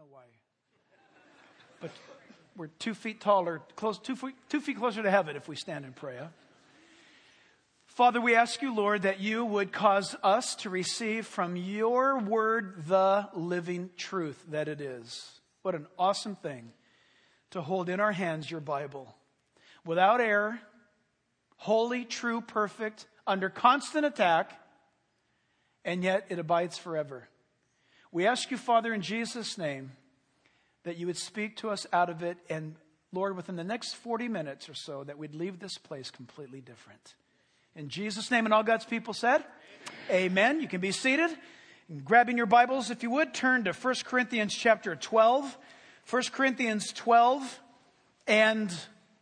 know why. But we're 2 feet taller, 2 feet closer to heaven if we stand and pray. Huh? Father, we ask you, Lord, that you would cause us to receive from your word the living truth that it is. What an awesome thing to hold in our hands your Bible. Without error, holy, true, perfect, under constant attack, and yet it abides forever. We ask you, Father, in Jesus' name, that you would speak to us out of it, and Lord, within the next 40 minutes or so, that we'd leave this place completely different. In Jesus' name, and all God's people said, Amen. You can be seated. And grabbing your Bibles, if you would, turn to 1 Corinthians chapter 12. 1 Corinthians 12 and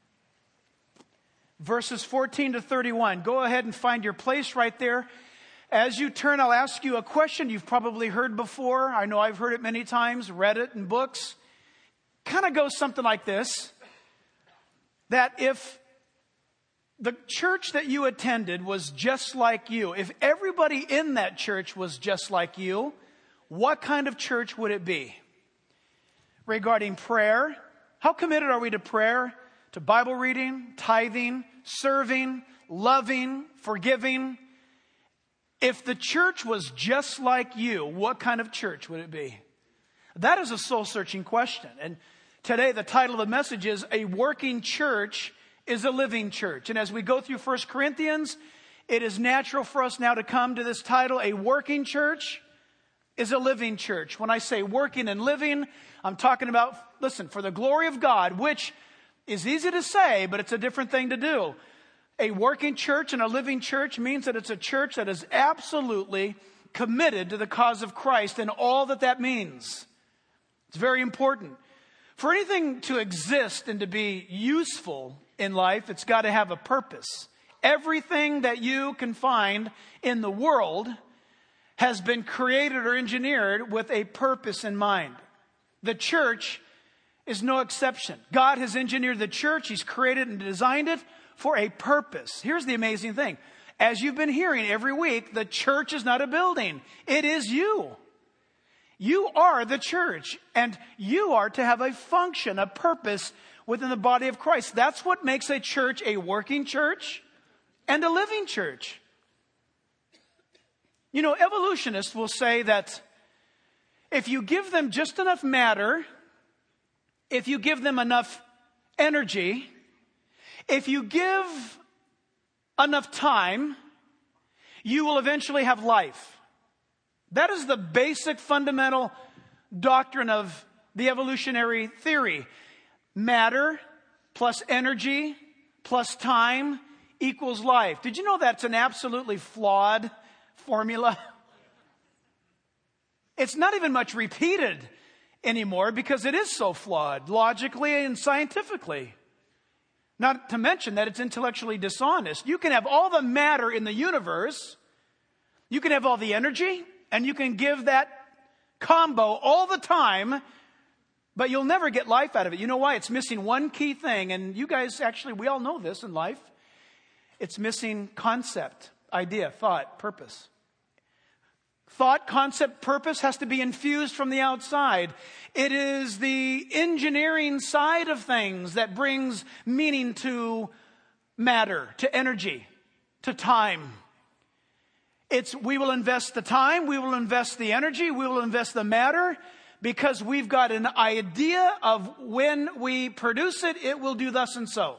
verses 14 to 31. Go ahead and find your place right there. As you turn, I'll ask you a question you've probably heard before. I know I've heard it many times, read it in books. Kind of goes something like this. That if the church that you attended was just like you, if everybody in that church was just like you, what kind of church would it be? Regarding prayer, how committed are we to prayer, to Bible reading, tithing, serving, loving, forgiving? If the church was just like you, what kind of church would it be? That is a soul-searching question. And today the title of the message is A Working Church is a Living Church. And as we go through 1 Corinthians, it is natural for us now to come to this title, A Working Church is a Living Church. When I say working and living, I'm talking about, listen, for the glory of God, which is easy to say, but it's a different thing to do. A working church and a living church means that it's a church that is absolutely committed to the cause of Christ and all that that means. It's very important. For anything to exist and to be useful in life, it's got to have a purpose. Everything that you can find in the world has been created or engineered with a purpose in mind. The church is no exception. God has engineered the church. He's created and designed it for a purpose. Here's the amazing thing. As you've been hearing every week, the church is not a building. It is you. You are the church, and you are to have a function, a purpose within the body of Christ. That's what makes a church a working church and a living church. You know, evolutionists will say that if you give them just enough matter, if you give them enough energy, if you give enough time, you will eventually have life. That is the basic fundamental doctrine of the evolutionary theory. Matter plus energy plus time equals life. Did you know that's an absolutely flawed formula? It's not even much repeated anymore because it is so flawed, logically and scientifically. Not to mention that it's intellectually dishonest. You can have all the matter in the universe, you can have all the energy, and you can give that combo all the time, but you'll never get life out of it. You know why? It's missing one key thing, and you guys actually, we all know this in life. It's missing concept, idea, thought, purpose. Thought, concept, purpose has to be infused from the outside. It is the engineering side of things that brings meaning to matter, to energy, to time. We will invest the time, we will invest the energy, we will invest the matter, because we've got an idea of when we produce it, it will do thus and so.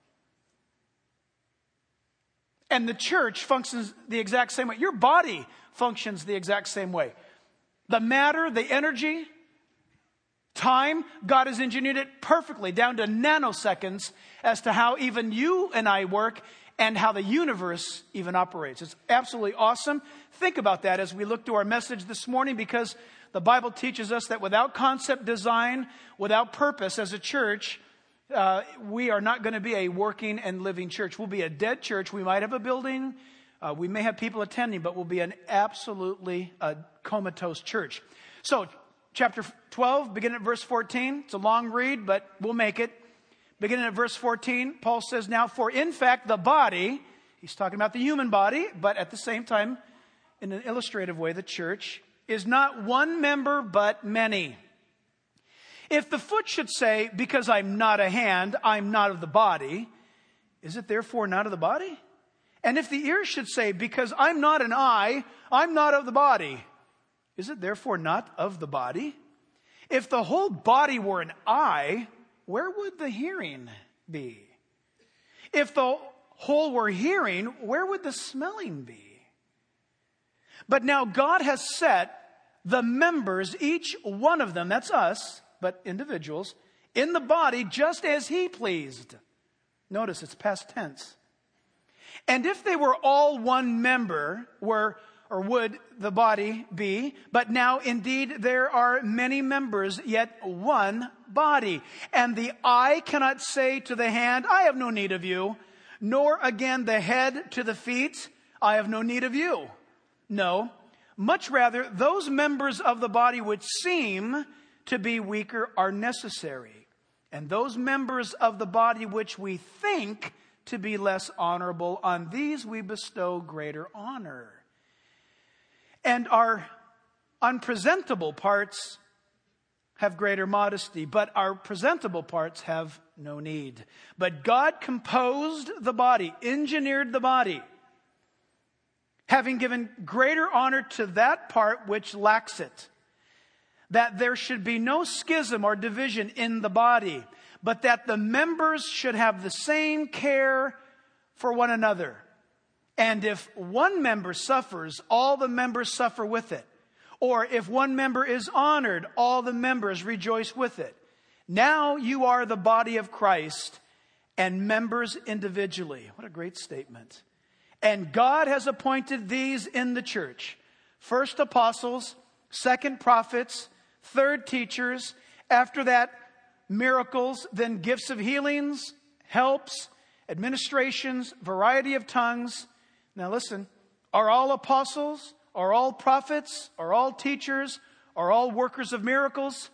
And the church functions the exact same way. Your body functions the exact same way. The matter, the energy, time, God has engineered it perfectly down to nanoseconds as to how even you and I work and how the universe even operates. It's absolutely awesome. Think about that as we look to our message this morning, because the Bible teaches us that without concept design, without purpose as a church, we are not going to be a working and living church. We'll be a dead church. We might have a building. We may have people attending, but we'll be an absolutely comatose church. So, chapter 12, beginning at verse 14. It's a long read, but we'll make it. Beginning at verse 14, Paul says, now, for in fact, the body, he's talking about the human body, but at the same time, in an illustrative way, the church, is not one member, but many. If the foot should say, because I'm not a hand, I'm not of the body, is it therefore not of the body? And if the ear should say, because I'm not an eye, I'm not of the body, is it therefore not of the body? If the whole body were an eye, where would the hearing be? If the whole were hearing, where would the smelling be? But now God has set the members, each one of them, that's us, but individuals, in the body just as he pleased. Notice it's past tense. And if they were all one member, would the body be? But now indeed there are many members, yet one body. And the eye cannot say to the hand, I have no need of you, nor again the head to the feet, I have no need of you. No, much rather, those members of the body which seem to be weaker are necessary. And those members of the body which we think to be less honorable, on these we bestow greater honor. And our unpresentable parts have greater modesty, but our presentable parts have no need. But God composed the body, engineered the body, having given greater honor to that part which lacks it, that there should be no schism or division in the body, but that the members should have the same care for one another. And if one member suffers, all the members suffer with it. Or if one member is honored, all the members rejoice with it. Now you are the body of Christ and members individually. What a great statement. And God has appointed these in the church: first apostles, second prophets, third teachers, after that miracles, then gifts of healings, helps, administrations, variety of tongues. Now listen, are all apostles? Are all prophets? Are all teachers? Are all workers of miracles?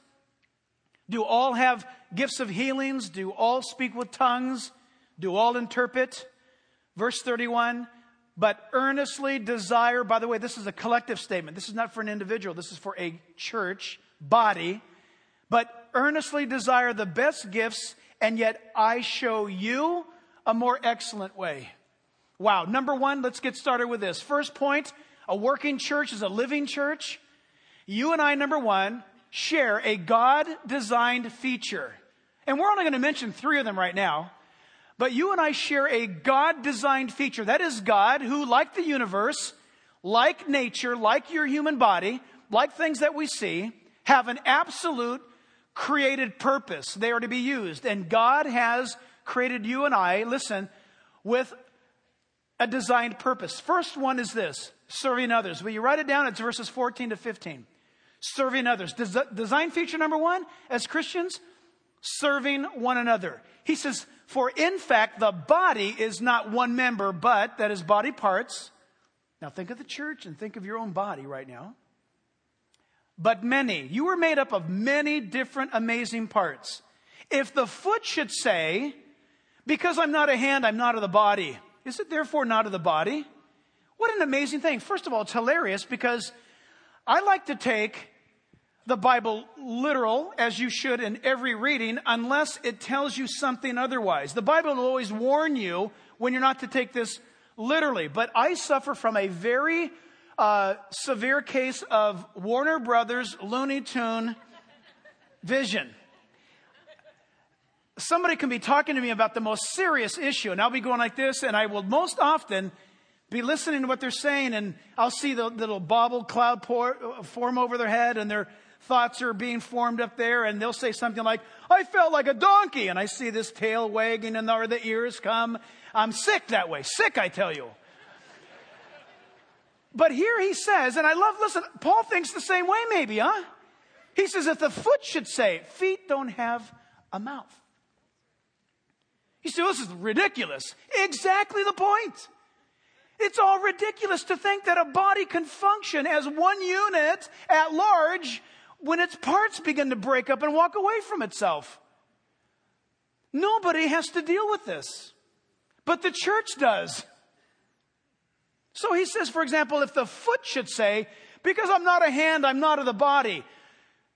Do all have gifts of healings? Do all speak with tongues? Do all interpret? Verse 31, but earnestly desire, by the way, this is a collective statement. This is not for an individual. This is for a church body. But earnestly desire the best gifts, and yet I show you a more excellent way. Wow. Number one, let's get started with this. First point, a working church is a living church. You and I, number one, share a God-designed feature. And we're only going to mention 3 of them right now. But you and I share a God-designed feature. That is God who, like the universe, like nature, like your human body, like things that we see, have an absolute created purpose. They are to be used. And God has created you and I, listen, with a designed purpose. First one is this: serving others. Will you write it down? It's verses 14 to 15. Serving others. Design feature number 1, as Christians, serving one another. He says, for in fact, the body is not one member, but, that is body parts. Now think of the church and think of your own body right now. But many. You were made up of many different amazing parts. If the foot should say, because I'm not a hand, I'm not of the body, is it therefore not of the body? What an amazing thing. First of all, it's hilarious because I like to take the Bible literal, as you should in every reading, unless it tells you something otherwise. The Bible will always warn you when you're not to take this literally. But I suffer from a very severe case of Warner Brothers Looney Tune vision. Somebody can be talking to me about the most serious issue, and I'll be going like this, and I will most often be listening to what they're saying, and I'll see the little bobble cloud form over their head, and their thoughts are being formed up there, and they'll say something like, I felt like a donkey, and I see this tail wagging, and the ears come. I'm sick that way. Sick, I tell you. But here he says, and I love, listen, Paul thinks the same way maybe, huh? He says, if the foot should say, feet don't have a mouth. You say, well, this is ridiculous. Exactly the point. It's all ridiculous to think that a body can function as one unit at large when its parts begin to break up and walk away from itself. Nobody has to deal with this, but the church does. So he says, for example, if the foot should say, because I'm not a hand, I'm not of the body.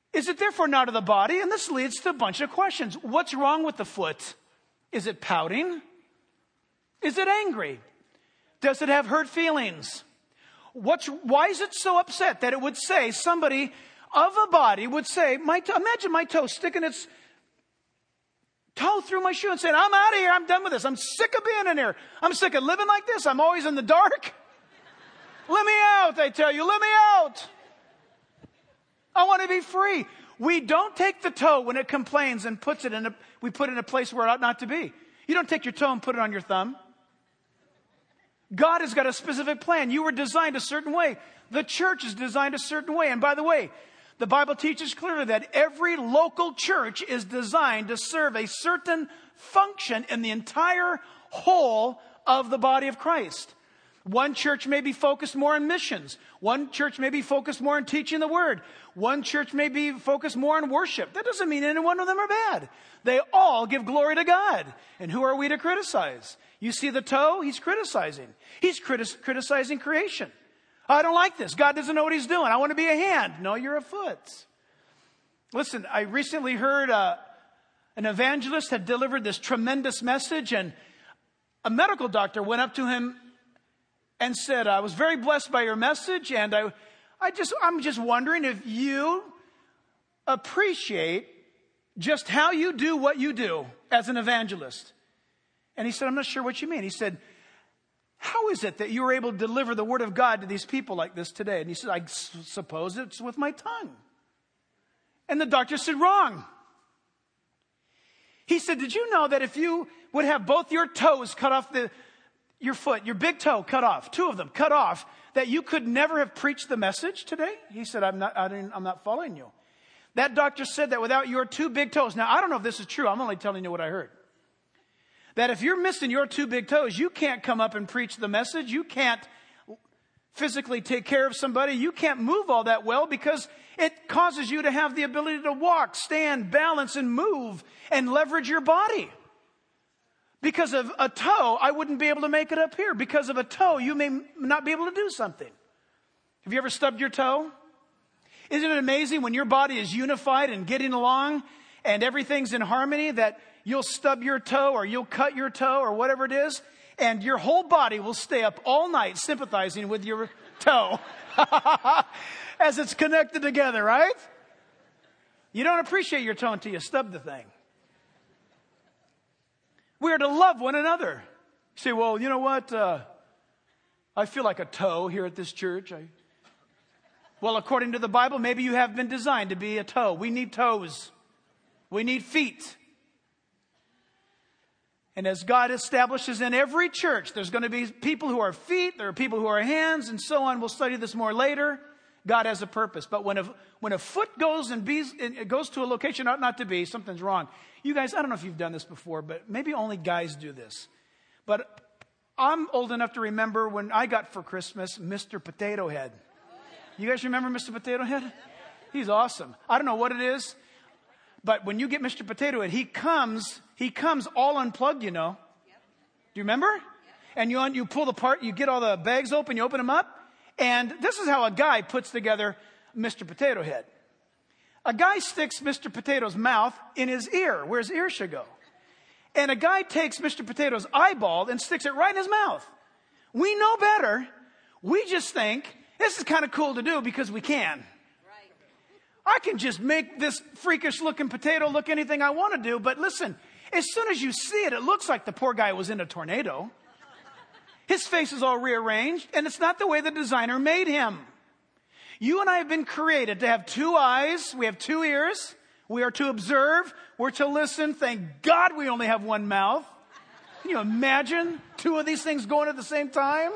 Is it therefore not of the body? And this leads to a bunch of questions. What's wrong with the foot? Is it pouting? Is it angry? Does it have hurt feelings? Why is it so upset that it would say, somebody of a body would say, imagine my toe sticking its toe through my shoe and saying, I'm out of here, I'm done with this. I'm sick of being in here. I'm sick of living like this. I'm always in the dark. Let me out, I tell you, let me out. I want to be free. We don't take the toe when it complains and we put it in a place where it ought not to be. You don't take your toe and put it on your thumb. God has got a specific plan. You were designed a certain way. The church is designed a certain way. And by the way, the Bible teaches clearly that every local church is designed to serve a certain function in the entire whole of the body of Christ. One church may be focused more on missions. One church may be focused more on teaching the word. One church may be focused more on worship. That doesn't mean any one of them are bad. They all give glory to God. And who are we to criticize? You see the toe? He's criticizing. He's criticizing creation. I don't like this. God doesn't know what he's doing. I want to be a hand. No, you're a foot. Listen, I recently heard an evangelist had delivered this tremendous message, and a medical doctor went up to him and said, I was very blessed by your message, and I'm just wondering if you appreciate just how you do what you do as an evangelist. And he said, I'm not sure what you mean. He said, how is it that you were able to deliver the word of God to these people like this today? And he said, I suppose it's with my tongue. And the doctor said, wrong. He said, did you know that if you would have both your toes cut off your foot, your big toe cut off, two of them cut off, that you could never have preached the message today? He said, I'm not following you. That doctor said that without your two big toes. Now, I don't know if this is true. I'm only telling you what I heard. That if you're missing your two big toes, you can't come up and preach the message. You can't physically take care of somebody. You can't move all that well because it causes you to have the ability to walk, stand, balance, and move and leverage your body. Because of a toe, I wouldn't be able to make it up here. Because of a toe, you may not be able to do something. Have you ever stubbed your toe? Isn't it amazing when your body is unified and getting along and everything's in harmony that you'll stub your toe or you'll cut your toe or whatever it is, and your whole body will stay up all night sympathizing with your toe as it's connected together, right? You don't appreciate your toe until you stub the thing. We are to love one another. You say, well, you know what? I feel like a toe here at this church. Well, according to the Bible, maybe you have been designed to be a toe. We need toes. We need feet. And as God establishes in every church, there's going to be people who are feet, there are people who are hands, and so on. We'll study this more later. God has a purpose. But when a foot goes and it goes to a location ought not to be, something's wrong. You guys, I don't know if you've done this before, but maybe only guys do this. But I'm old enough to remember when I got for Christmas Mr. Potato Head. You guys remember Mr. Potato Head? He's awesome. I don't know what it is, but when you get Mr. Potato Head, he comes all unplugged, you know. Do you remember? And you pull the part, you get all the bags open, you open them up. And this is how a guy puts together Mr. Potato Head. A guy sticks Mr. Potato's mouth in his ear, where his ear should go. And a guy takes Mr. Potato's eyeball and sticks it right in his mouth. We know better. We just think this is kind of cool to do because we can. I can just make this freakish looking potato look anything I want to do. But listen, as soon as you see it, it looks like the poor guy was in a tornado. His face is all rearranged, and it's not the way the designer made him. You and I have been created to have two eyes. We have two ears. We are to observe. We're to listen. Thank God we only have one mouth. Can you imagine two of these things going at the same time?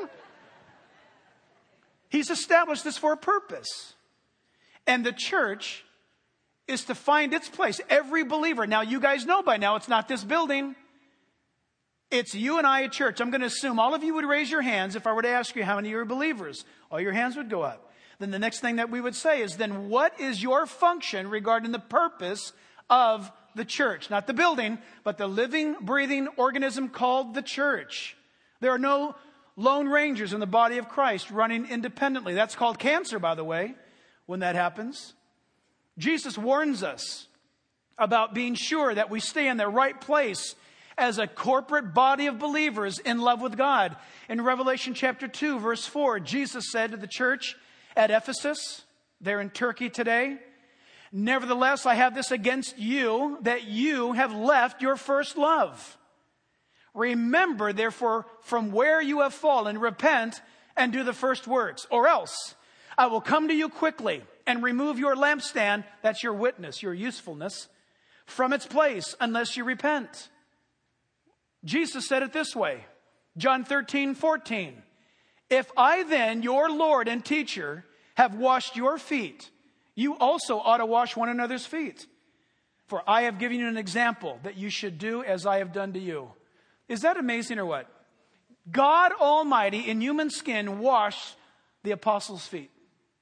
He's established this for a purpose. And the church is to find its place. Every believer. Now, you guys know by now it's not this building. It's you and I at church. I'm going to assume all of you would raise your hands if I were to ask you how many of you are believers. All your hands would go up. Then the next thing that we would say is, then what is your function regarding the purpose of the church? Not the building, but the living, breathing organism called the church. There are no lone rangers in the body of Christ running independently. That's called cancer, by the way, when that happens. Jesus warns us about being sure that we stay in the right place as a corporate body of believers in love with God. In Revelation chapter 2, verse 4, Jesus said to the church at Ephesus, they're in Turkey today, "Nevertheless, I have this against you, that you have left your first love. Remember, therefore, from where you have fallen, repent and do the first works, or else I will come to you quickly and remove your lampstand," that's your witness, your usefulness, "from its place unless you repent." Jesus said it this way, John 13:14, "If I then, your Lord and teacher, have washed your feet, you also ought to wash one another's feet. For I have given you an example that you should do as I have done to you." Is that amazing or what? God Almighty in human skin washed the apostles' feet.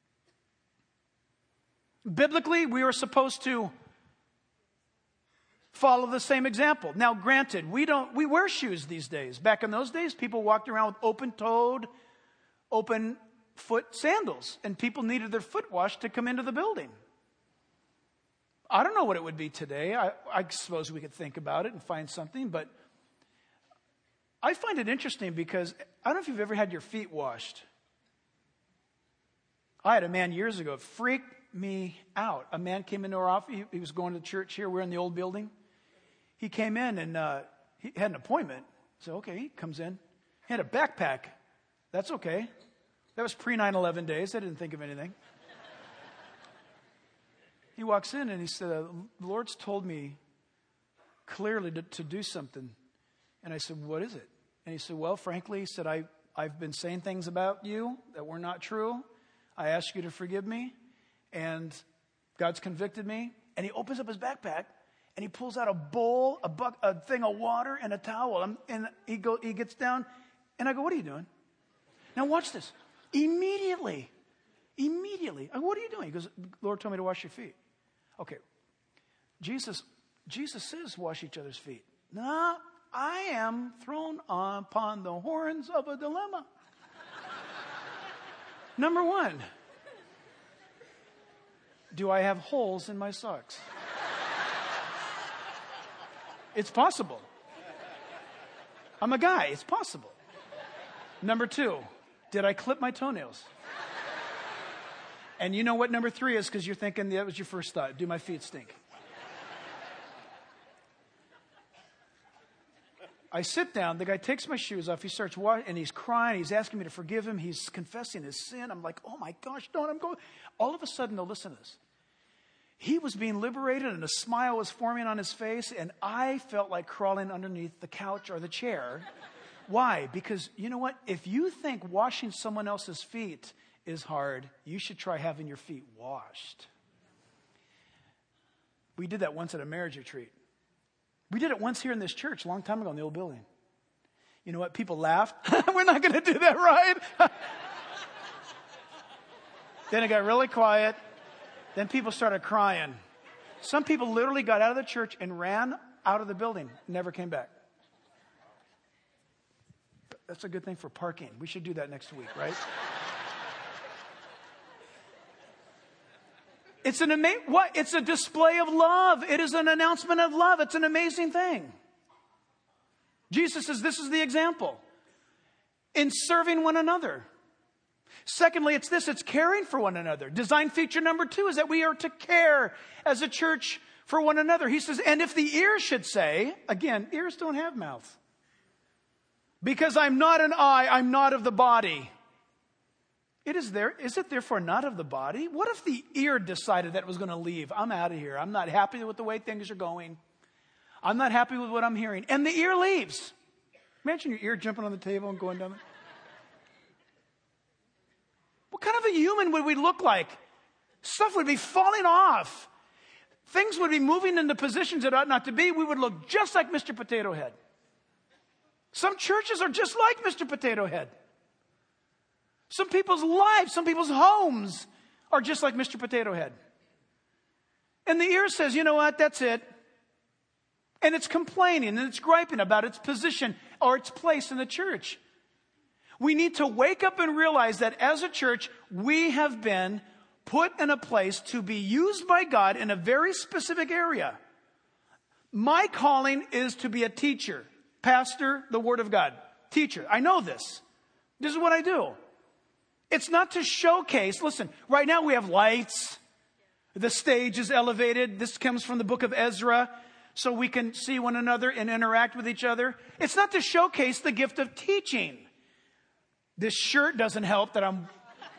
Biblically, we are supposed to follow the same example. Now, granted, we wear shoes these days. Back in those days, people walked around with open-toed, open-foot sandals, and people needed their foot washed to come into the building. I don't know what it would be today. I suppose we could think about it and find something, but I find it interesting because I don't know if you've ever had your feet washed. I had a man years ago, it freaked me out. A man came into our office. He was going to church here. We're in the old building. He came in and he had an appointment. So, okay, he comes in. He had a backpack. That's okay. That was pre-9/11 days. I didn't think of anything. He walks in and he said, "The Lord's told me clearly to do something." And I said, "What is it?" And he said, "Well, frankly," he said, I've been saying things about you that were not true. I ask you to forgive me. And God's convicted me." And he opens up his backpack and he pulls out a bowl, a thing of water, and a towel. And he gets down, and I go, "What are you doing?" Now watch this. Immediately. I go, "What are you doing?" He goes, "The Lord told me to wash your feet." Okay. Jesus says wash each other's feet. No, I am thrown upon the horns of a dilemma. Number one, do I have holes in my socks? It's possible. I'm a guy. It's possible. Number two, did I clip my toenails? And you know what number three is because you're thinking that was your first thought. Do my feet stink? I sit down. The guy takes my shoes off. He starts washing, and he's crying. He's asking me to forgive him. He's confessing his sin. I'm like, "Oh my gosh, don't." I'm going. All of a sudden, now listen to this. He was being liberated, and a smile was forming on his face, and I felt like crawling underneath the couch or the chair. Why? Because you know what? If you think washing someone else's feet is hard, you should try having your feet washed. We did that once at a marriage retreat. We did it once here in this church a long time ago in the old building. You know what? People laughed. We're not going to do that, right? Then it got really quiet. Then people started crying. Some people literally got out of the church and ran out of the building. Never came back. That's a good thing for parking. We should do that next week, right? It's It's a display of love. It is an announcement of love. It's an amazing thing. Jesus says this is the example in serving one another. Secondly, it's caring for one another. Design feature number 2 is that we are to care as a church for one another. He says, and if the ear should say, again, ears don't have mouths. Because I'm not an eye, I'm not of the body. Is it therefore not of the body? What if the ear decided that it was going to leave? I'm out of here. I'm not happy with the way things are going. I'm not happy with what I'm hearing. And the ear leaves. Imagine your ear jumping on the table and going down there. What kind of a human would we look like? Stuff would be falling off. Things would be moving into positions that ought not to be. We would look just like Mr. Potato Head. Some churches are just like Mr. Potato Head. Some people's lives, some people's homes are just like Mr. Potato Head. And the ear says, you know what, that's it. And it's complaining and it's griping about its position or its place in the church. We need to wake up and realize that as a church, we have been put in a place to be used by God in a very specific area. My calling is to be a teacher, pastor, the Word of God, teacher. I know this. This is what I do. It's not to showcase. Listen, right now we have lights. The stage is elevated. This comes from the book of Ezra, so we can see one another and interact with each other. It's not to showcase the gift of teaching. This shirt doesn't help that I'm...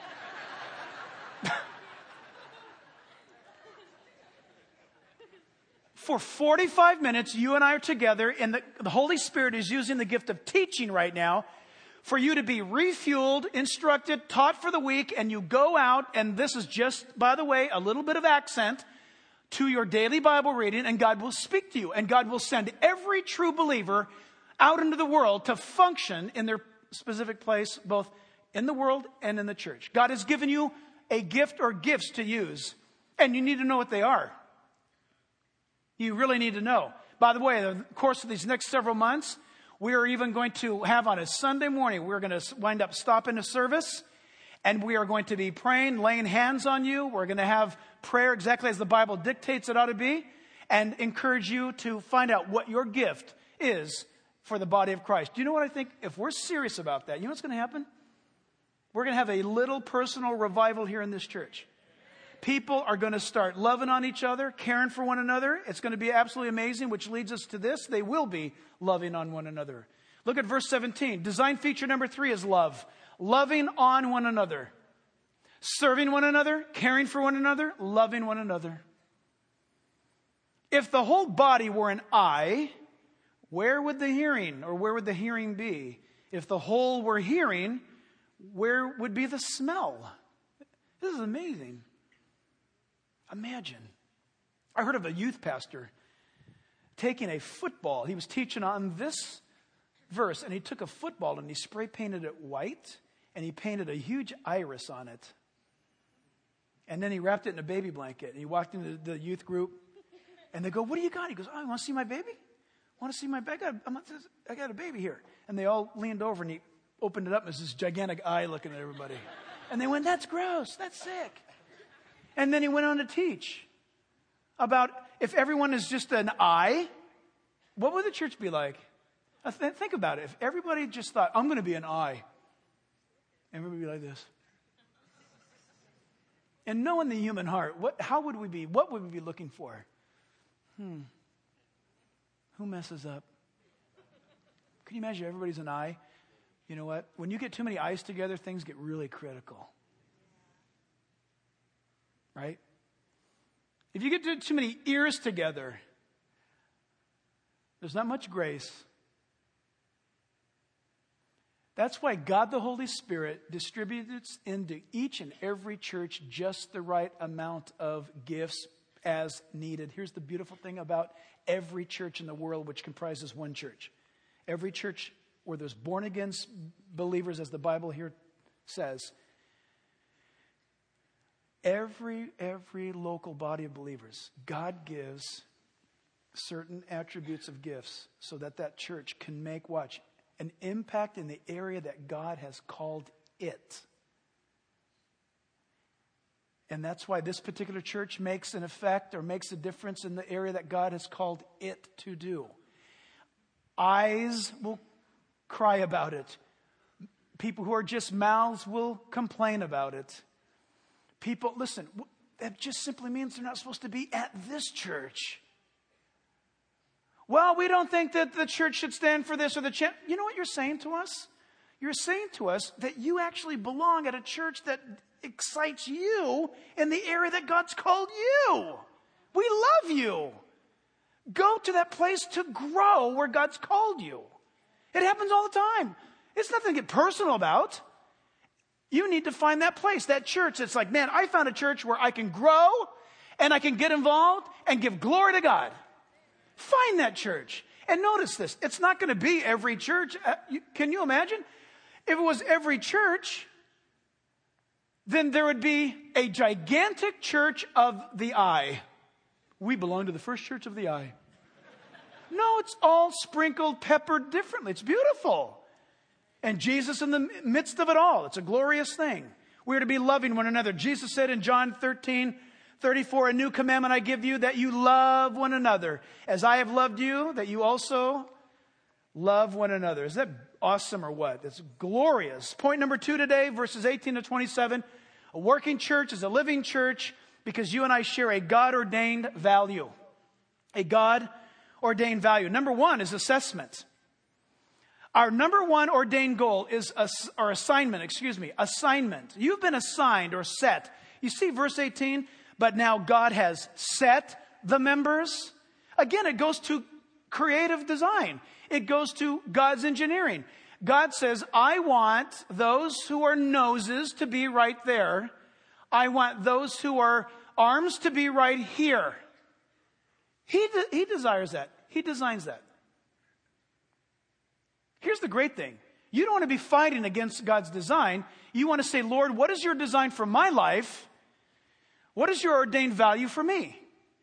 For 45 minutes, you and I are together, and the Holy Spirit is using the gift of teaching right now for you to be refueled, instructed, taught for the week, and you go out, and this is just, by the way, a little bit of accent to your daily Bible reading, and God will speak to you, and God will send every true believer out into the world to function in their specific place, both in the world and in the church. God has given you a gift or gifts to use, and you need to know what they are. You really need to know. By the way, in the course of these next several months, we are even going to have on a Sunday morning, we're going to wind up stopping a service, and we are going to be praying, laying hands on you. We're going to have prayer exactly as the Bible dictates it ought to be, and encourage you to find out what your gift is for the body of Christ. Do you know what I think? If we're serious about that, you know what's going to happen? We're going to have a little personal revival here in this church. People are going to start loving on each other, caring for one another. It's going to be absolutely amazing, which leads us to this. They will be loving on one another. Look at verse 17. Design feature number 3 is love. Loving on one another. Serving one another, caring for one another, loving one another. If the whole body were an eye, where would the hearing be? If the whole were hearing, where would be the smell? This is amazing. Imagine. I heard of a youth pastor taking a football. He was teaching on this verse, and he took a football and he spray painted it white, and he painted a huge iris on it. And then he wrapped it in a baby blanket, and he walked into the youth group, and they go, "What do you got?" He goes, "Oh, you want to see my baby? Want to see my baby? I got a baby here." And they all leaned over, and he opened it up, and there's this gigantic eye looking at everybody. And they went, "That's gross. That's sick." And then he went on to teach about if everyone is just an eye, what would the church be like? Think about it. If everybody just thought, "I'm going to be an eye," everybody would be like this. And knowing the human heart, how would we be? What would we be looking for? Who messes up? Can you imagine everybody's an eye? You know what? When you get too many eyes together, things get really critical. Right? If you get too many ears together, there's not much grace. That's why God the Holy Spirit distributes into each and every church just the right amount of gifts as needed. Here's the beautiful thing about every church in the world, which comprises one church. Every church where there's born-again believers, as the Bible here says, every local body of believers, God gives certain attributes of gifts so that church can make, an impact in the area that God has called it. And that's why this particular church makes an effect or makes a difference in the area that God has called it to do. Eyes will cry about it. People who are just mouths will complain about it. People, listen, that just simply means they're not supposed to be at this church. Well, we don't think that the church should stand for this or the church. You know what you're saying to us? You're saying to us that you actually belong at a church that excites you in the area that God's called you. We love you. Go to that place to grow where God's called you. It happens all the time. It's nothing to get personal about. You need to find that place, that church. It's like, man, I found a church where I can grow and I can get involved and give glory to God. Find that church. And notice this. It's not going to be every church. Can you imagine? If it was every church, then there would be a gigantic church of the eye. We belong to the First Church of the Eye. No, it's all sprinkled, peppered differently. It's beautiful. And Jesus in the midst of it all. It's a glorious thing. We are to be loving one another. Jesus said in John 13:34, a new commandment I give you, that you love one another. As I have loved you, that you also love one another. Is that awesome or what? That's glorious. Point number 2 today, verses 18 to 27. A working church is a living church because you and I share a God-ordained value. A God-ordained value. Number 1 is assessment. Our number 1 ordained goal is assignment. You've been assigned or set. You see verse 18, but now God has set the members. Again, it goes to creative design. It goes to God's engineering. God says, I want those who are noses to be right there. I want those who are arms to be right here. He desires that. He designs that. Here's the great thing. You don't want to be fighting against God's design. You want to say, Lord, what is your design for my life? What is your ordained value for me?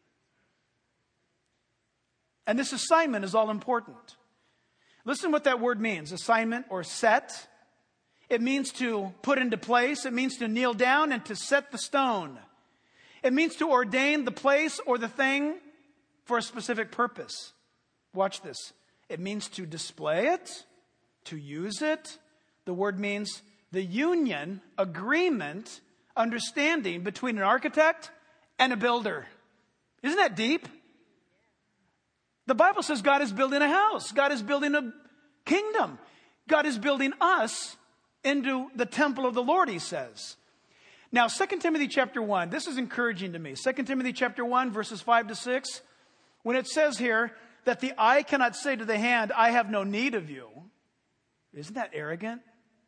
And this assignment is all important. Listen what that word means, assignment or set. It means to put into place. It means to kneel down and to set the stone. It means to ordain the place or the thing for a specific purpose. Watch this. It means to display it, to use it. The word means the union, agreement, understanding between an architect and a builder. Isn't that deep? The Bible says God is building a house. God is building a kingdom. God is building us into the temple of the Lord, he says. Now, 2 Timothy chapter 1, this is encouraging to me. 2 Timothy chapter 1, verses 5 to 6, when it says here that the eye cannot say to the hand, I have no need of you. Isn't that arrogant?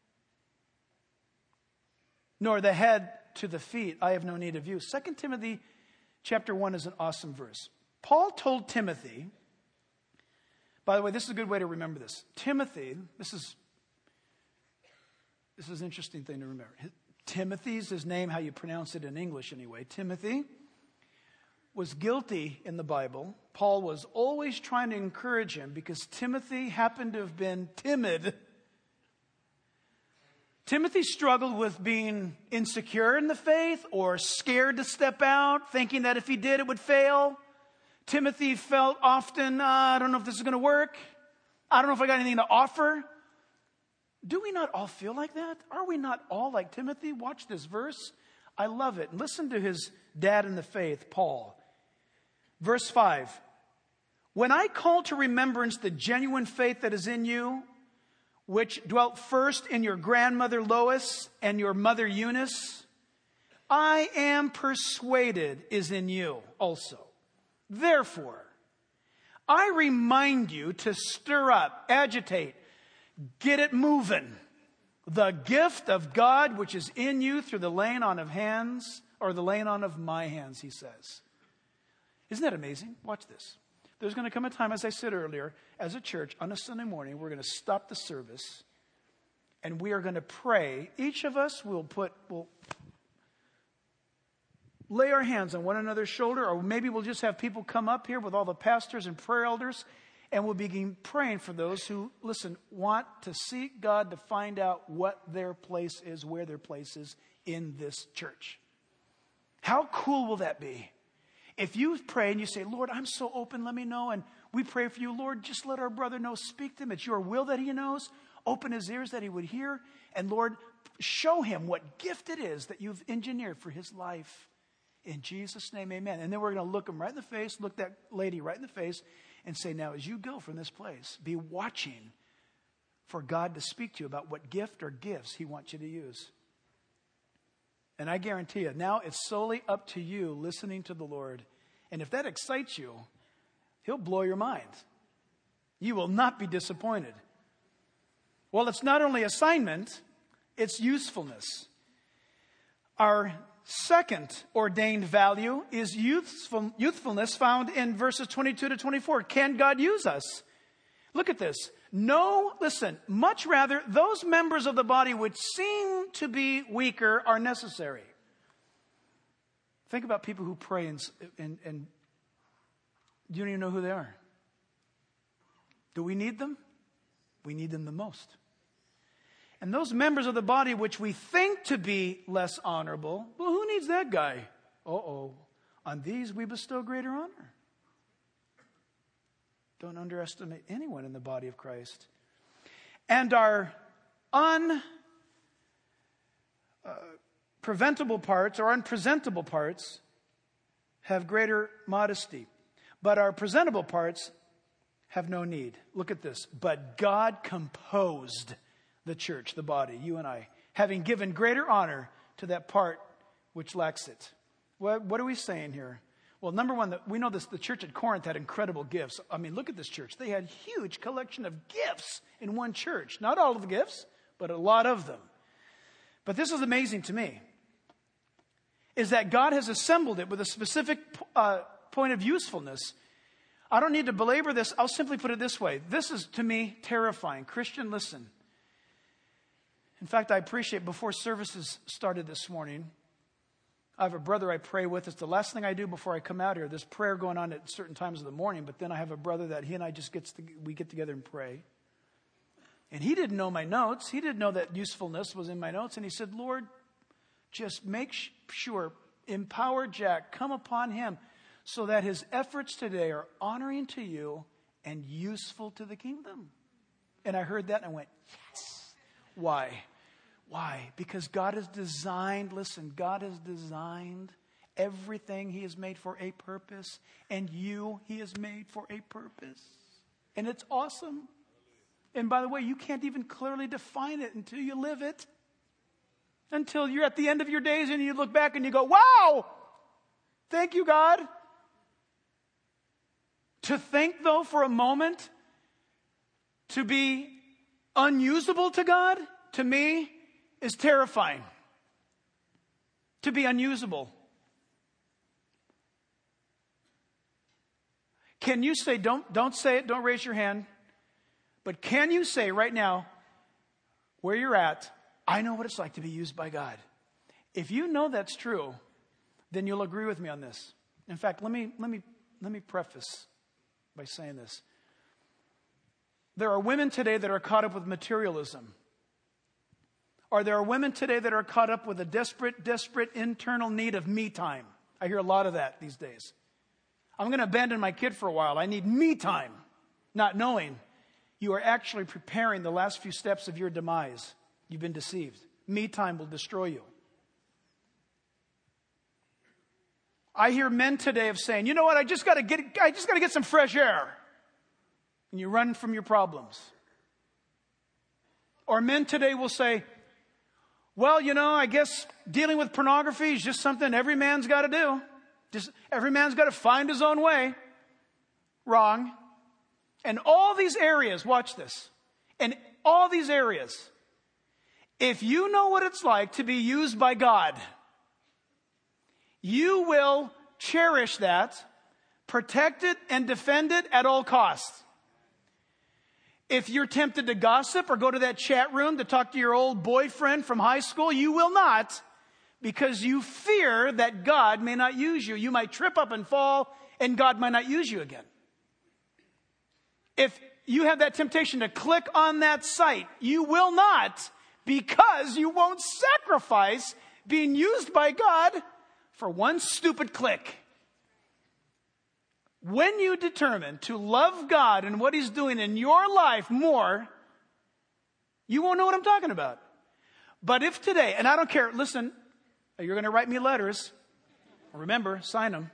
Nor the head to the feet, I have no need of you. 2 Timothy chapter 1 is an awesome verse. Paul told Timothy, by the way, this is a good way to remember this. Timothy, this is an interesting thing to remember. Timothy's his name, how you pronounce it in English anyway. Timothy was guilty in the Bible. Paul was always trying to encourage him because Timothy happened to have been timid. Timothy struggled with being insecure in the faith or scared to step out, thinking that if he did, it would fail. Timothy felt often, I don't know if this is going to work. I don't know if I got anything to offer. Do we not all feel like that? Are we not all like Timothy? Watch this verse. I love it. Listen to his dad in the faith, Paul. Verse 5. When I call to remembrance the genuine faith that is in you, which dwelt first in your grandmother Lois and your mother Eunice, I am persuaded is in you also. Therefore, I remind you to stir up, agitate, get it moving. The gift of God which is in you through the laying on of hands, or the laying on of my hands, he says. Isn't that amazing? Watch this. There's going to come a time, as I said earlier, as a church on a Sunday morning, we're going to stop the service and we are going to pray. Each of us will lay our hands on one another's shoulder, or maybe we'll just have people come up here with all the pastors and prayer elders, and we'll begin praying for those who, listen, want to seek God to find out what their place is, where their place is in this church. How cool will that be? If you pray and you say, Lord, I'm so open, let me know. And we pray for you, Lord, just let our brother know, speak to him. It's your will that he knows. Open his ears that he would hear. And Lord, show him what gift it is that you've engineered for his life. In Jesus' name, amen. And then we're going to look him right in the face, look that lady right in the face, and say, now as you go from this place, be watching for God to speak to you about what gift or gifts he wants you to use. And I guarantee you, now it's solely up to you listening to the Lord. And if that excites you, he'll blow your mind. You will not be disappointed. Well, it's not only assignment, it's usefulness. Our second ordained value is youthfulness, found in verses 22 to 24. Can God use us? Look at this. No, listen, much rather, those members of the body which seem to be weaker are necessary. Think about people who pray and you don't even know who they are. Do we need them? We need them the most. And those members of the body which we think to be less honorable, well, who needs that guy? On these we bestow greater honor. Don't underestimate anyone in the body of Christ. And our unpresentable parts have greater modesty. But our presentable parts have no need. Look at this. But God composed the church, the body, you and I, having given greater honor to that part which lacks it. What are we saying here? Well, number one, we know this, the church at Corinth had incredible gifts. I mean, look at this church. They had a huge collection of gifts in one church. Not all of the gifts, but a lot of them. But this is amazing to me, is that God has assembled it with a specific point of usefulness. I don't need to belabor this. I'll simply put it this way. This is, to me, terrifying. Christian, listen. In fact, I appreciate before services started this morning, I have a brother I pray with. It's the last thing I do before I come out here. There's prayer going on at certain times of the morning, but then I have a brother that he and I we get together and pray. And he didn't know my notes. He didn't know that usefulness was in my notes. And he said, Lord, just make sure, empower Jack, come upon him so that his efforts today are honoring to you and useful to the kingdom. And I heard that and I went, yes. Why? Why? Because God has designed, listen, God has designed everything He has made for a purpose. And you, He has made for a purpose. And it's awesome. And by the way, you can't even clearly define it until you live it. Until you're at the end of your days and you look back and you go, wow! Thank you, God. To think, though, for a moment, to be unusable to God, to me, is terrifying. To be unusable. Can you say, don't say it, don't raise your hand, but can you say right now, where you're at, I know what it's like to be used by God? If you know that's true, then you'll agree with me on this. In fact, let me preface by saying this. There are women today that are caught up with materialism. Or there are women today that are caught up with a desperate internal need of me time. I hear a lot of that these days. I'm going to abandon my kid for a while. I need me time. Not knowing you are actually preparing the last few steps of your demise. You've been deceived. Me time will destroy you. I hear men today of saying, you know what, I just got to get some fresh air. And you run from your problems. Or men today will say, well, you know, I guess dealing with pornography is just something every man's got to do. Just every man's got to find his own way. Wrong. And all these areas, watch this. In all these areas, if you know what it's like to be used by God, you will cherish that, protect it, and defend it at all costs. If you're tempted to gossip or go to that chat room to talk to your old boyfriend from high school, you will not, because you fear that God may not use you. You might trip up and fall, and God might not use you again. If you have that temptation to click on that site, you will not, because you won't sacrifice being used by God for one stupid click. When you determine to love God and what He's doing in your life more, you won't know what I'm talking about. But if today, and I don't care, listen, you're going to write me letters. Remember, sign them.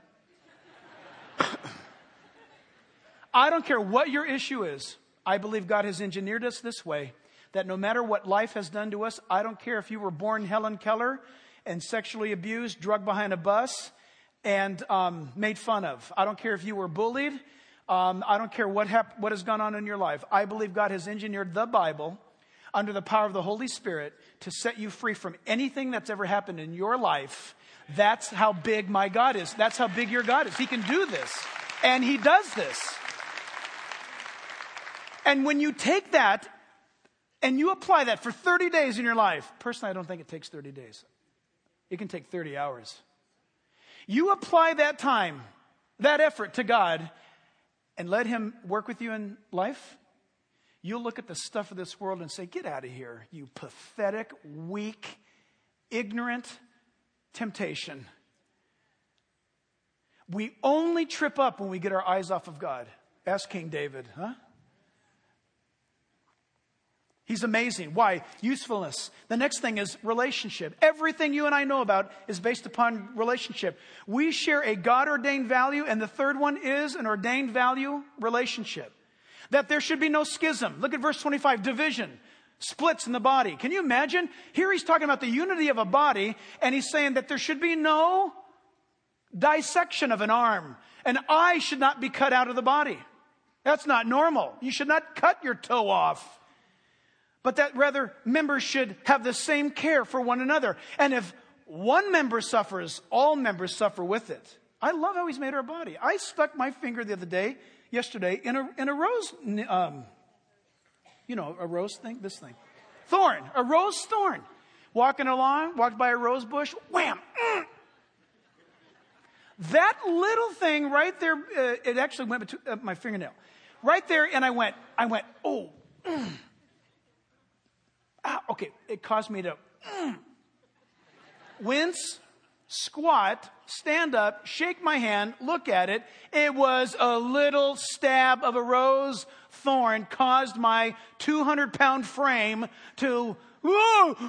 I don't care what your issue is. I believe God has engineered us this way, that no matter what life has done to us, I don't care if you were born Helen Keller and sexually abused, drugged behind a bus, and made fun of. I don't care if you were bullied. I don't care what has gone on in your life. I believe God has engineered the Bible under the power of the Holy Spirit to set you free from anything that's ever happened in your life. That's how big my God is. That's how big your God is. He can do this. And He does this. And when you take that and you apply that for 30 days in your life, personally, I don't think it takes 30 days. It can take 30 hours. You apply that time, that effort to God, and let Him work with you in life, you'll look at the stuff of this world and say, get out of here, you pathetic, weak, ignorant temptation. We only trip up when we get our eyes off of God. Ask King David, huh? He's amazing. Why? Usefulness. The next thing is relationship. Everything you and I know about is based upon relationship. We share a God-ordained value, and the third one is an ordained value, relationship. That there should be no schism. Look at verse 25, division, splits in the body. Can you imagine? Here he's talking about the unity of a body, and he's saying that there should be no dissection of an arm. An eye should not be cut out of the body. That's not normal. You should not cut your toe off. But that rather members should have the same care for one another. And if one member suffers, all members suffer with it. I love how he's made our body. I stuck my finger yesterday, in a rose, a rose thing, this thing. Thorn, a rose thorn. Walking along, walked by a rose bush, wham! That little thing right there, it actually went between my fingernail. Right there, and I went, oh. Okay, it caused me to wince, squat, stand up, shake my hand, look at it. It was a little stab of a rose thorn caused my 200-pound frame to, whoa!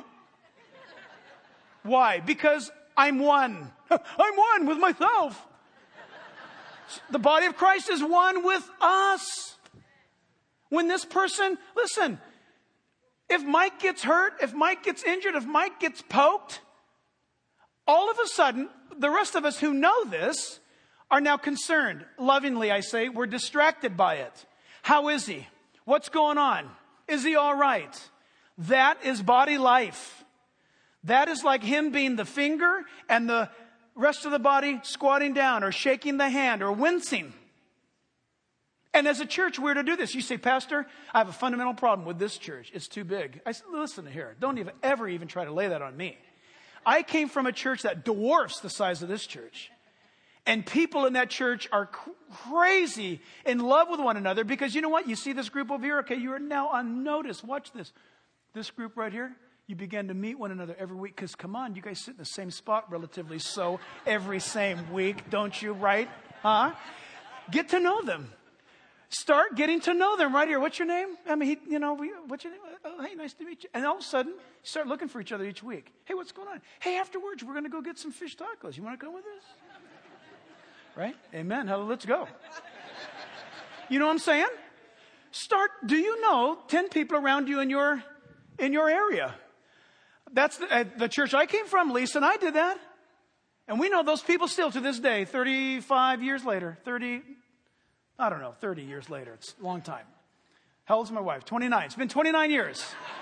Why? Because I'm one. I'm one with myself. The body of Christ is one with us. When this person, listen, if Mike gets hurt, if Mike gets injured, if Mike gets poked, all of a sudden, the rest of us who know this are now concerned. Lovingly, I say, we're distracted by it. How is he? What's going on? Is he all right? That is body life. That is like him being the finger and the rest of the body squatting down or shaking the hand or wincing. And as a church, we're to do this. You say, Pastor, I have a fundamental problem with this church. It's too big. I said, listen here. Don't ever even try to lay that on me. I came from a church that dwarfs the size of this church. And people in that church are crazy in love with one another because you know what? You see this group over here? Okay, you are now on notice. Watch this. This group right here, you begin to meet one another every week because, come on, you guys sit in the same spot relatively so every same week, don't you, right? Huh? Get to know them. Start getting to know them right here. What's your name? I mean, what's your name? Oh, hey, nice to meet you. And all of a sudden, you start looking for each other each week. Hey, what's going on? Hey, afterwards, we're going to go get some fish tacos. You want to come with us? Right? Amen. Let's go. You know what I'm saying? Do you know 10 people around you in your area? That's the church I came from. Lisa and I did that. And we know those people still to this day, 35 years later, 30 years later. It's a long time. How old's my wife? 29. It's been 29 years.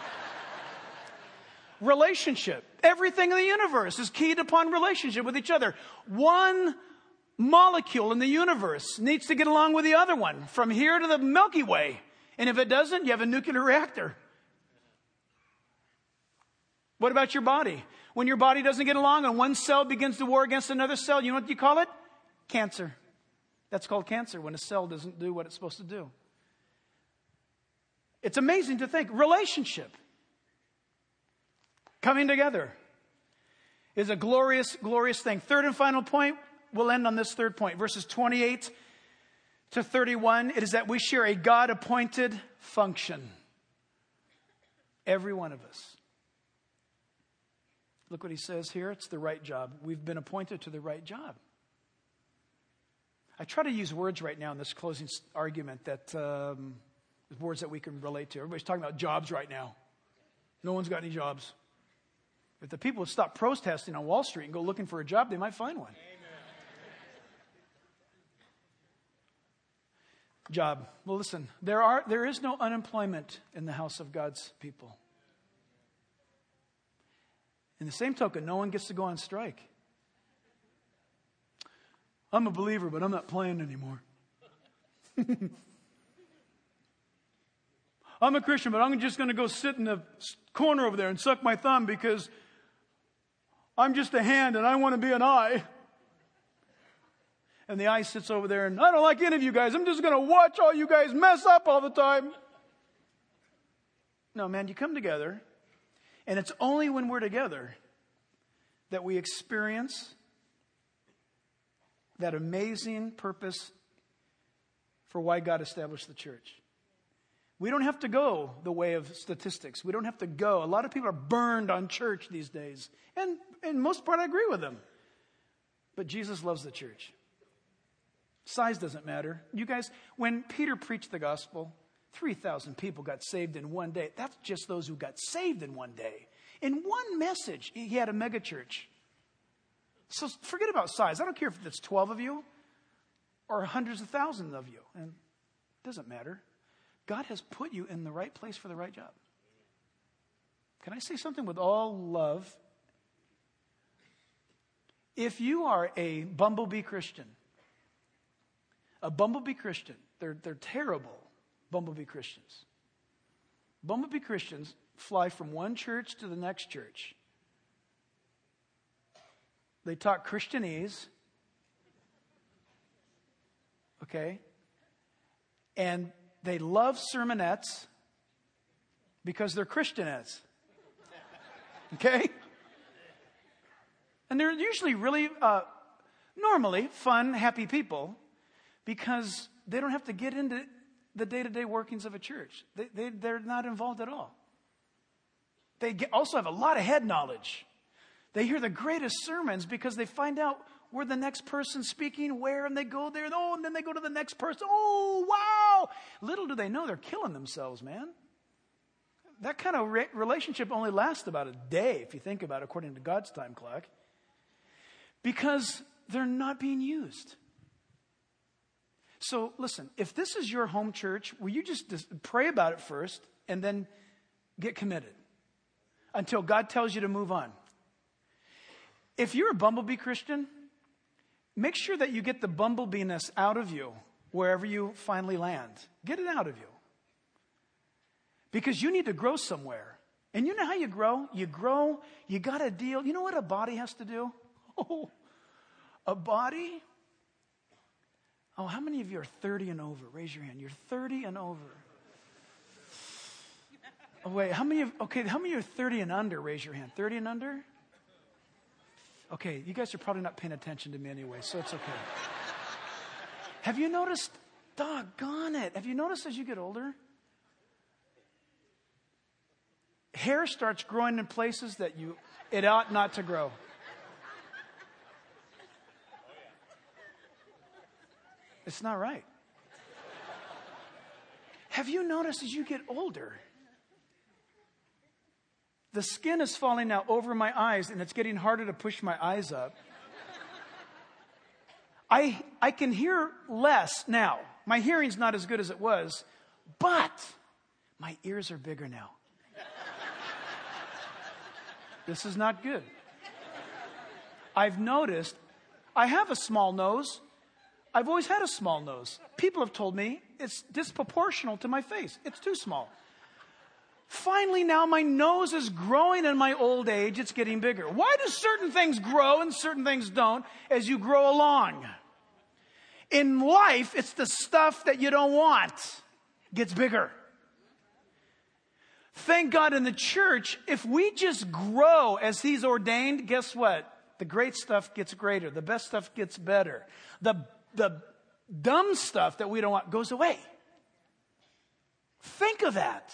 Relationship. Everything in the universe is keyed upon relationship with each other. One molecule in the universe needs to get along with the other one from here to the Milky Way. And if it doesn't, you have a nuclear reactor. What about your body? When your body doesn't get along and one cell begins to war against another cell, you know what you call it? Cancer. That's called cancer when a cell doesn't do what it's supposed to do. It's amazing to think. Relationship. Coming together is a glorious, glorious thing. Third and final point, we'll end on this third point. Verses 28 to 31, it is that we share a God-appointed function. Every one of us. Look what he says here. It's the right job. We've been appointed to the right job. I try to use words right now in this closing argument that words that we can relate to. Everybody's talking about jobs right now. No one's got any jobs. If the people would stop protesting on Wall Street and go looking for a job, they might find one. Amen. Job. Well, listen, there is no unemployment in the house of God's people. In the same token, no one gets to go on strike. I'm a believer, but I'm not playing anymore. I'm a Christian, but I'm just going to go sit in the corner over there and suck my thumb because I'm just a hand and I want to be an eye. And the eye sits over there and I don't like any of you guys. I'm just going to watch all you guys mess up all the time. No, man, you come together, and it's only when we're together that we experience that amazing purpose for why God established the church. We don't have to go the way of statistics. We don't have to go. A lot of people are burned on church these days. And in most part, I agree with them. But Jesus loves the church. Size doesn't matter. You guys, when Peter preached the gospel, 3,000 people got saved in one day. That's just those who got saved in one day. In one message, he had a mega church. So forget about size. I don't care if it's 12 of you or hundreds of thousands of you. And it doesn't matter. God has put you in the right place for the right job. Can I say something with all love? If you are a bumblebee Christian, they're terrible bumblebee Christians. Bumblebee Christians fly from one church to the next church. They talk Christianese. Okay? And they love sermonettes because they're Christianettes. Okay? And they're usually really, normally fun, happy people because they don't have to get into the day-to-day workings of a church. They're not involved at all. They also have a lot of head knowledge. They hear the greatest sermons because they find out where the next person's speaking, where, and they go there. Oh, and then they go to the next person. Oh, wow. Little do they know they're killing themselves, man. That kind of relationship only lasts about a day, if you think about it, according to God's time clock. Because they're not being used. So listen, if this is your home church, will you just pray about it first and then get committed until God tells you to move on? If you're a bumblebee Christian, make sure that you get the bumblebee-ness out of you wherever you finally land. Get it out of you. Because you need to grow somewhere. And you know how you grow? You grow, you got to deal. You know what a body has to do? Oh, a body? Oh, how many of you are 30 and over? Raise your hand. You're 30 and over. Oh, wait, how many of you are 30 and under? Raise your hand. 30 and under? Okay, you guys are probably not paying attention to me anyway, so it's okay. Have you noticed, doggone it, have you noticed as you get older, hair starts growing in places that it ought not to grow? It's not right. Have you noticed as you get older, the skin is falling now over my eyes, and it's getting harder to push my eyes up. I can hear less now. My hearing's not as good as it was, but my ears are bigger now. This is not good. I've noticed I have a small nose. I've always had a small nose. People have told me it's disproportional to my face. It's too small. Finally, now my nose is growing in my old age. It's getting bigger. Why do certain things grow and certain things don't as you grow along? In life, it's the stuff that you don't want gets bigger. Thank God in the church, if we just grow as He's ordained, guess what? The great stuff gets greater. The best stuff gets better. The dumb stuff that we don't want goes away. Think of that.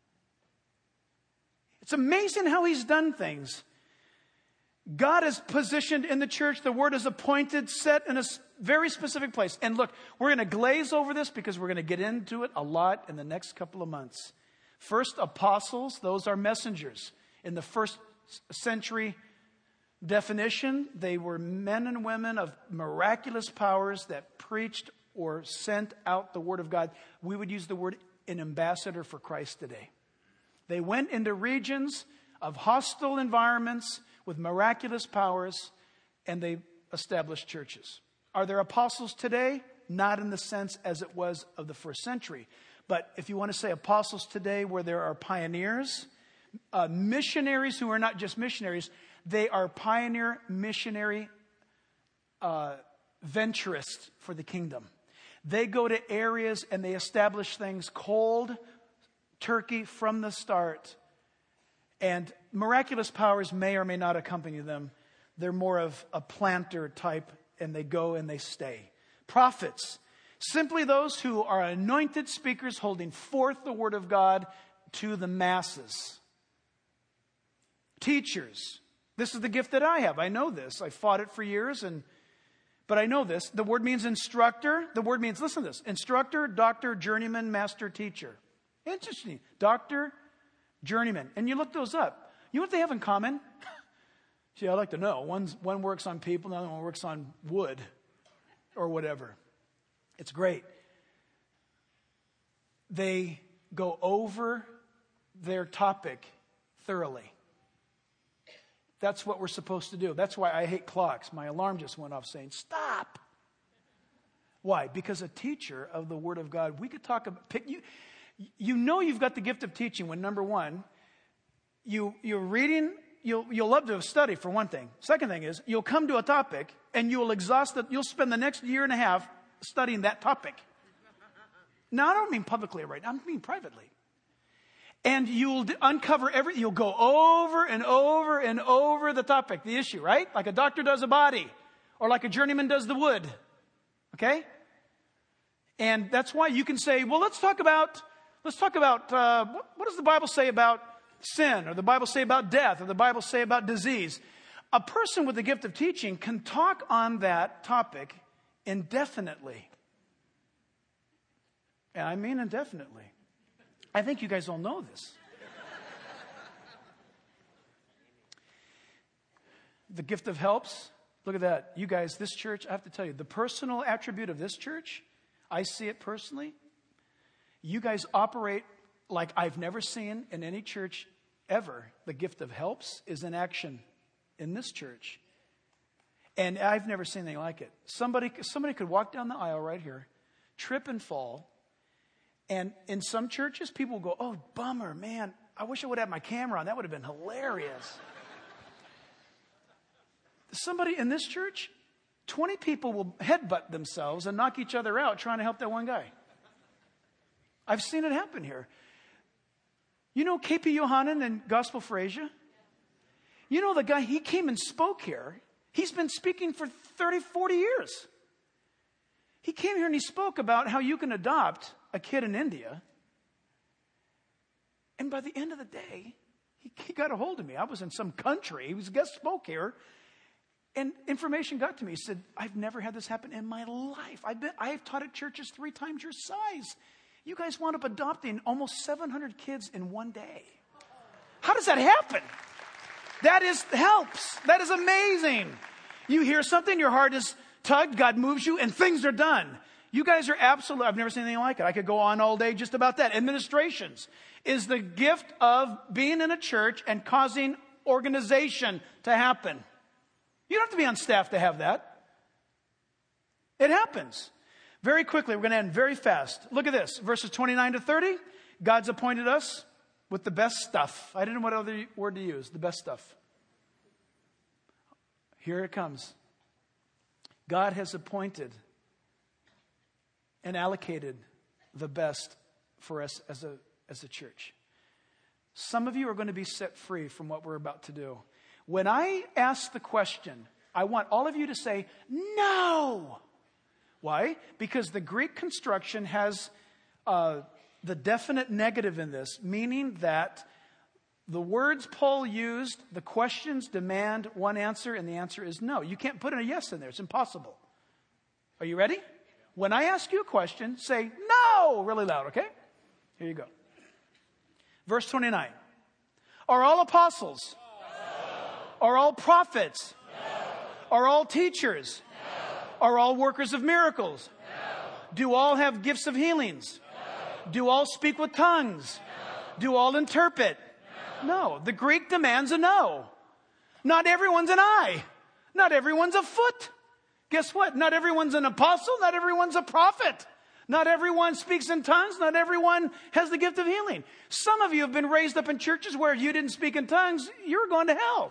It's amazing how He's done things. God is positioned in the church. The word is appointed, set in a very specific place. And look, we're going to glaze over this because we're going to get into it a lot in the next couple of months. First, apostles, those are messengers. In the first century definition, they were men and women of miraculous powers that preached or sent out the word of God. We would use the word an ambassador for Christ today. They went into regions of hostile environments with miraculous powers, and they established churches. Are there apostles today? Not in the sense as it was of the first century. But if you want to say apostles today where there are pioneers, missionaries who are not just missionaries, they are pioneer missionary venturists for the kingdom. They go to areas and they establish things cold, Turkey from the start. And miraculous powers may or may not accompany them. They're more of a planter type, and they go and they stay. Prophets, simply those who are anointed speakers holding forth the word of God to the masses. Teachers, this is the gift that I have. I know this. I fought it for years, but I know this. The word means instructor. The word means, listen to this, instructor, doctor, journeyman, master, teacher. Interesting. Doctor, journeyman. And you look those up. You know what they have in common? See, I'd like to know. One works on people, the other one works on wood or whatever. It's great. They go over their topic thoroughly. That's what we're supposed to do. That's why I hate clocks. My alarm just went off saying, stop. Why? Because a teacher of the Word of God, we could talk about, you know you've got the gift of teaching when, number one, you're reading, you'll love to study for one thing. Second thing is, you'll come to a topic and you'll you'll spend the next year and a half studying that topic. Now, I don't mean publicly right now, I mean privately. And you'll uncover you'll go over and over and over the topic, the issue, right? Like a doctor does a body, or like a journeyman does the wood. Okay? And that's why you can say, well, let's talk about what does the Bible say about sin, or the Bible say about death, or the Bible say about disease. A person with the gift of teaching can talk on that topic indefinitely. And I mean indefinitely. I think you guys all know this. The gift of helps. Look at that. You guys, this church, I have to tell you, the personal attribute of this church, I see it personally. You guys operate like I've never seen in any church ever. The gift of helps is in action in this church. And I've never seen anything like it. Somebody could walk down the aisle right here, trip and fall. And in some churches, people will go, oh, bummer, man. I wish I would have my camera on. That would have been hilarious. Somebody in this church, 20 people will headbutt themselves and knock each other out trying to help that one guy. I've seen it happen here. You know KP Yohanan and Gospel for Asia? You know the guy, he came and spoke here. He's been speaking for 30, 40 years. He came here and he spoke about how you can adopt a kid in India. And by the end of the day, he got a hold of me. I was in some country. He was a guest spoke here. And information got to me. He said, I've never had this happen in my life. I've taught at churches 3 times your size. You guys wound up adopting almost 700 kids in one day. How does that happen? That helps. That is amazing. You hear something, your heart is tugged, God moves you, and things are done. You guys are absolutely, I've never seen anything like it. I could go on all day just about that. Administrations is the gift of being in a church and causing organization to happen. You don't have to be on staff to have that. It happens. Very quickly, we're going to end very fast. Look at this, verses 29 to 30. God's appointed us with the best stuff. I didn't know what other word to use, the best stuff. Here it comes. God has appointed and allocated the best for us as a church. Some of you are going to be set free from what we're about to do. When I ask the question, I want all of you to say, no. Why? Because the Greek construction has the definite negative in this, meaning that the words Paul used, the questions demand one answer, and the answer is no. You can't put in a yes in there. It's impossible. Are you ready? When I ask you a question, say no really loud, okay? Here you go. Verse 29. Are all apostles? No. Are all prophets? No. Are all teachers? No. Are all workers of miracles? No. Do all have gifts of healings? No. Do all speak with tongues? No. Do all interpret? No. The Greek demands a no. Not everyone's an eye. Not everyone's a foot. Guess what? Not everyone's an apostle. Not everyone's a prophet. Not everyone speaks in tongues. Not everyone has the gift of healing. Some of you have been raised up in churches where if you didn't speak in tongues, you're going to hell.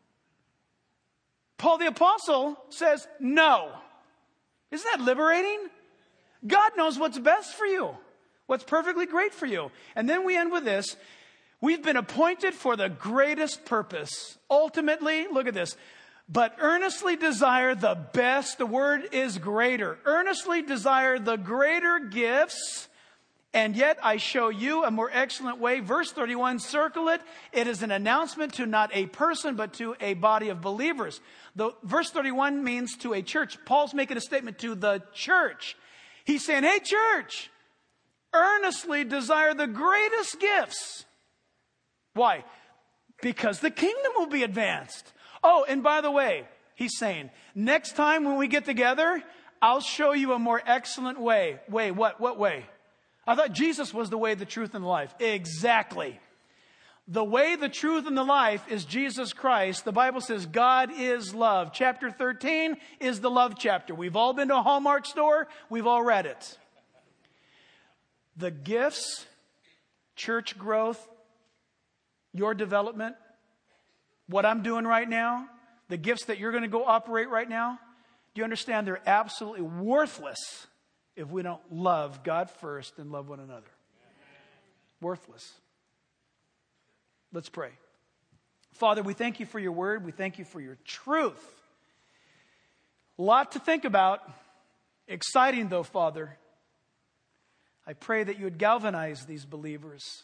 Paul the apostle says no. Isn't that liberating? God knows what's best for you. What's perfectly great for you. And then we end with this. We've been appointed for the greatest purpose. Ultimately, look at this. But earnestly desire the best. The word is greater. Earnestly desire the greater gifts. And yet I show you a more excellent way. Verse 31, circle it. It is an announcement to not a person, but to a body of believers. Verse 31 means to a church. Paul's making a statement to the church. He's saying, hey, church, earnestly desire the greatest gifts. Why? Because the kingdom will be advanced. Oh, and by the way, he's saying, next time when we get together, I'll show you a more excellent way. What way? I thought Jesus was the way, the truth, and the life. Exactly. The way, the truth, and the life is Jesus Christ. The Bible says God is love. Chapter 13 is the love chapter. We've all been to a Hallmark store. We've all read it. The gifts, church growth, your development, what I'm doing right now, the gifts that you're going to go operate right now, do you understand they're absolutely worthless if we don't love God first and love one another? Worthless. Let's pray. Father, we thank you for your word. We thank you for your truth. A lot to think about. Exciting though, Father. I pray that you would galvanize these believers.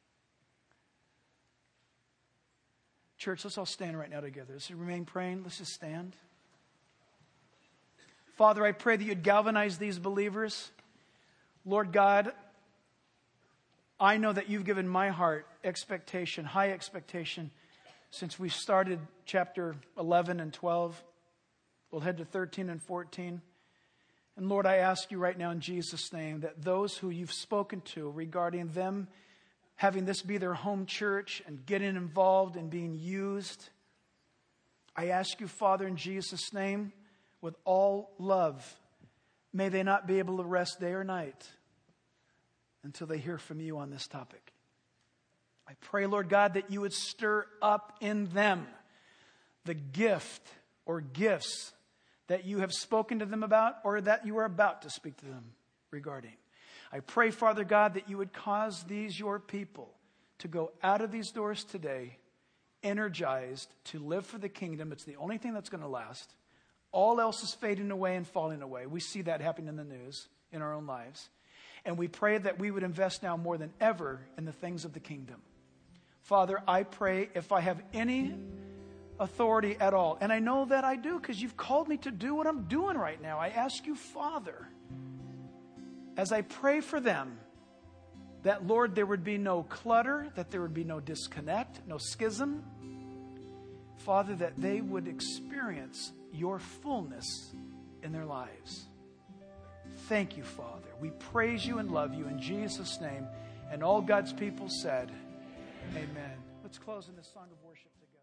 Church, let's all stand right now together. Let's remain praying. Let's just stand. Father, I pray that you'd galvanize these believers. Lord God, I know that you've given my heart expectation, high expectation, since we started chapter 11 and 12. We'll head to 13 and 14. And Lord, I ask you right now in Jesus' name that those who you've spoken to regarding them having this be their home church and getting involved and being used, I ask you, Father, in Jesus' name, with all love, may they not be able to rest day or night until they hear from you on this topic. I pray, Lord God, that you would stir up in them the gift or gifts that you have spoken to them about or that you are about to speak to them regarding. I pray, Father God, that you would cause these, your people, to go out of these doors today energized to live for the kingdom. It's the only thing that's going to last. All else is fading away and falling away. We see that happen in the news, in our own lives. And we pray that we would invest now more than ever in the things of the kingdom. Father, I pray if I have any authority at all, and I know that I do because you've called me to do what I'm doing right now. I ask you, Father, as I pray for them, that, Lord, there would be no clutter, that there would be no disconnect, no schism. Father, that they would experience your fullness in their lives. Thank you, Father. We praise you and love you in Jesus' name. And all God's people said, amen. Let's close in this song of worship together.